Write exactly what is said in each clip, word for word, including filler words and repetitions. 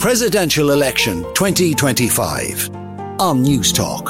Presidential Election twenty twenty-five on News Talk.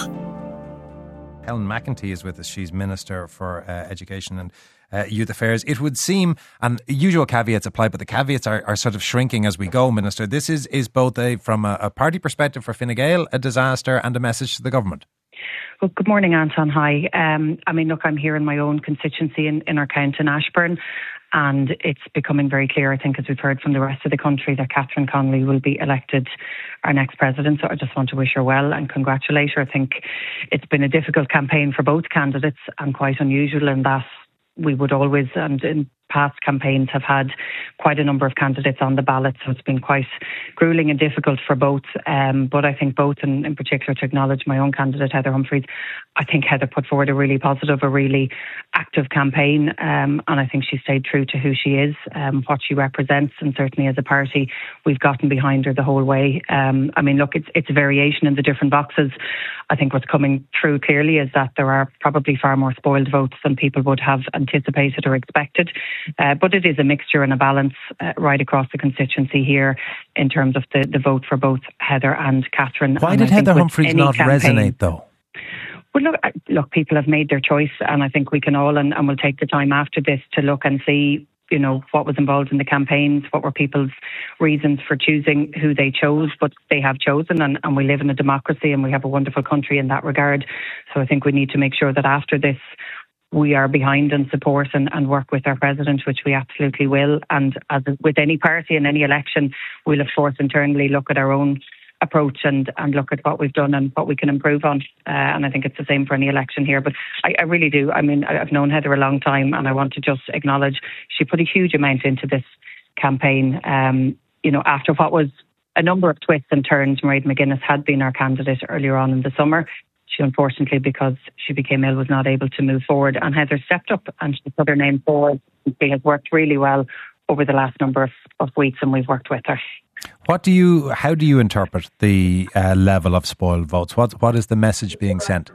Helen McEntee is with us. She's Minister for uh, Education and uh, Youth Affairs. It would seem, and usual caveats apply, but the caveats are, are sort of shrinking as we go, Minister. This is, is both a, from a, a party perspective for Fine Gael, a disaster, and a message to the government. Well, good morning, Anton. Hi. Um, I mean, look, I'm here in my own constituency in, in our county in Ashbourne, and it's becoming very clear, I think, as we've heard from the rest of the country, that Catherine Connolly will be elected our next president. So I just want to wish her well and congratulate her. I think it's been a difficult campaign for both candidates and quite unusual in that we would always, and in past campaigns, have had quite a number of candidates on the ballot. So it's been quite gruelling and difficult for both. Um, but I think both, and in particular to acknowledge my own candidate, Heather Humphreys, I think Heather put forward a really positive, a really active campaign. Um, and I think she stayed true to who she is, um, what she represents. And certainly as a party, we've gotten behind her the whole way. Um, I mean, look, it's, it's a variation in the different boxes. I think what's coming through clearly is that there are probably far more spoiled votes than people would have anticipated or expected. Uh, but it is a mixture and a balance uh, right across the constituency here in terms of the, the vote for both Heather and Catherine. Why and did Heather Humphreys not campaign, resonate, though? Well, look, look, people have made their choice, and I think we can all, and, and we'll take the time after this to look and see, you know, what was involved in the campaigns, what were people's reasons for choosing who they chose, but they have chosen, and, and we live in a democracy and we have a wonderful country in that regard. So I think we need to make sure that after this, we are behind and support and, and work with our president, which we absolutely will. And as with any party in any election, we'll of course internally look at our own approach and, and look at what we've done and what we can improve on. Uh, and I think it's the same for any election here. But I, I really do. I mean, I've known Heather a long time, and I want to just acknowledge she put a huge amount into this campaign. Um, you know, after what was a number of twists and turns, Mairead McGuinness had been our candidate earlier on in the summer. She, unfortunately, because she became ill, was not able to move forward. And Heather stepped up and she put her name forward. She has worked really well over the last number of, of weeks, and we've worked with her. What do you? How do you interpret the uh, level of spoiled votes? What What is the message being sent?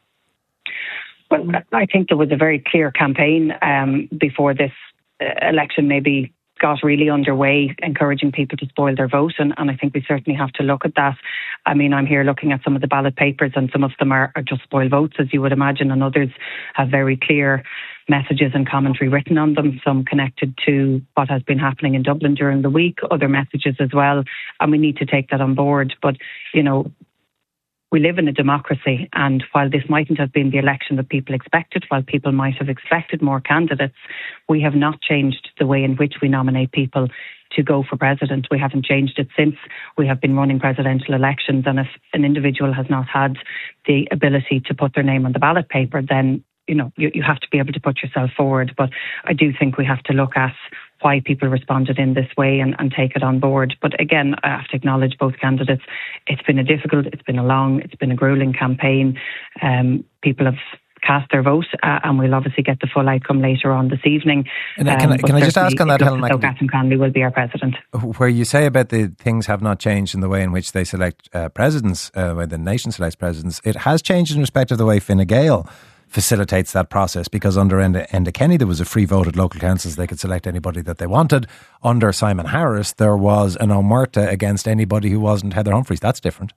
Well, I think there was a very clear campaign um, before this uh, election maybe got really underway, encouraging people to spoil their vote. And, and I think we certainly have to look at that. I mean, I'm here looking at some of the ballot papers, and some of them are, are just spoiled votes, as you would imagine, and others have very clear messages and commentary written on them, some connected to what has been happening in Dublin during the week, other messages as well. And we need to take that on board. But, you know, we live in a democracy, and while this mightn't have been the election that people expected, while people might have expected more candidates, we have not changed the way in which we nominate people to go for president. We haven't changed it since we have been running presidential elections. And if an individual has not had the ability to put their name on the ballot paper, then, you know, you, you have to be able to put yourself forward. But I do think we have to look at why people responded in this way and, and take it on board. But again, I have to acknowledge both candidates. It's been a difficult, it's been a long, it's been a gruelling campaign. Um, people have cast their vote, uh, and we'll obviously get the full outcome later on this evening. And um, can I, can I just ask on that, Helen McEntee? Catherine Connolly will be our president. Where you say about the things have not changed in the way in which they select uh, presidents, uh, when the nation selects presidents, it has changed in respect of the way Fine Gael facilitates that process, because under Enda, Enda Kenny there was a free vote at local councils. They could select anybody that they wanted. Under Simon Harris there was an omerta against anybody who wasn't Heather Humphreys. That's different.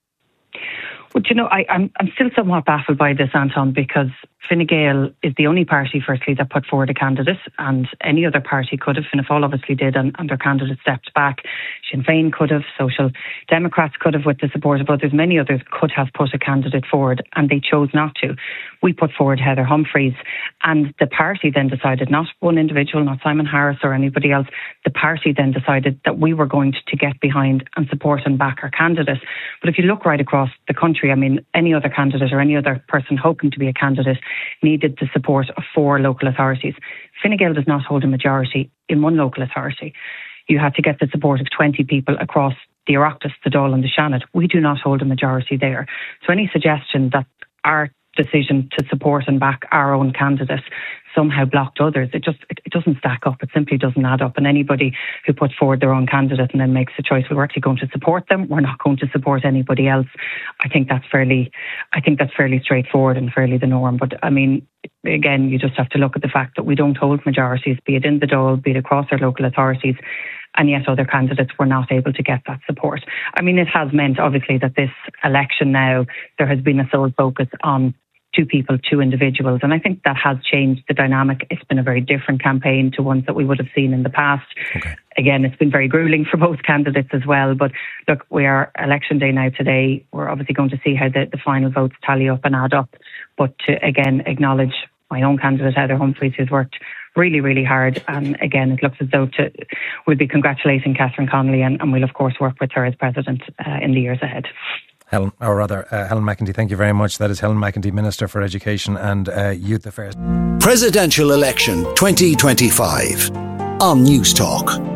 Well, you know, I, I'm I'm still somewhat baffled by this, Anton, because Fine Gael is the only party, firstly, that put forward a candidate, and any other party could have. Fianna Fáil obviously did, and, and their candidate stepped back. Sinn Féin could have, Social Democrats could have, with the support of others. Many others could have put a candidate forward, and they chose not to. We put forward Heather Humphreys, and the party then decided, not one individual, not Simon Harris or anybody else, the party then decided that we were going to get behind and support and back our candidate. But if you look right across the country, I mean, any other candidate or any other person hoping to be a candidate needed the support of four local authorities. Fine Gael does not hold a majority in one local authority. You had to get the support of twenty people across the Oireachtas, the Dáil and the Shannon. We do not hold a majority there. So any suggestion that our decision to support and back our own candidate somehow blocked others, it just it, it doesn't stack up. It simply doesn't add up. And anybody who puts forward their own candidate and then makes a choice, well, we're actually going to support them, we're not going to support anybody else. I think that's fairly I think that's fairly straightforward and fairly the norm. But I mean, again, you just have to look at the fact that we don't hold majorities, be it in the Dáil, be it across our local authorities. and yet other candidates were not able to get that support. I mean, it has meant, obviously, that this election now, there has been a sole focus on two people, two individuals. And I think that has changed the dynamic. It's been a very different campaign to ones that we would have seen in the past. Okay. Again, it's been very gruelling for both candidates as well. But look, we are election day now today. We're obviously going to see how the, the final votes tally up and add up. But to, again, acknowledge my own candidate, Heather Humphreys, who's worked really, really hard. And again, it looks as though to, we'll be congratulating Catherine Connolly, and, and we'll, of course, work with her as president uh, in the years ahead. Helen, or rather, uh, Helen McEntee, thank you very much. That is Helen McEntee, Minister for Education and uh, Youth Affairs. Presidential Election twenty twenty-five on News Talk.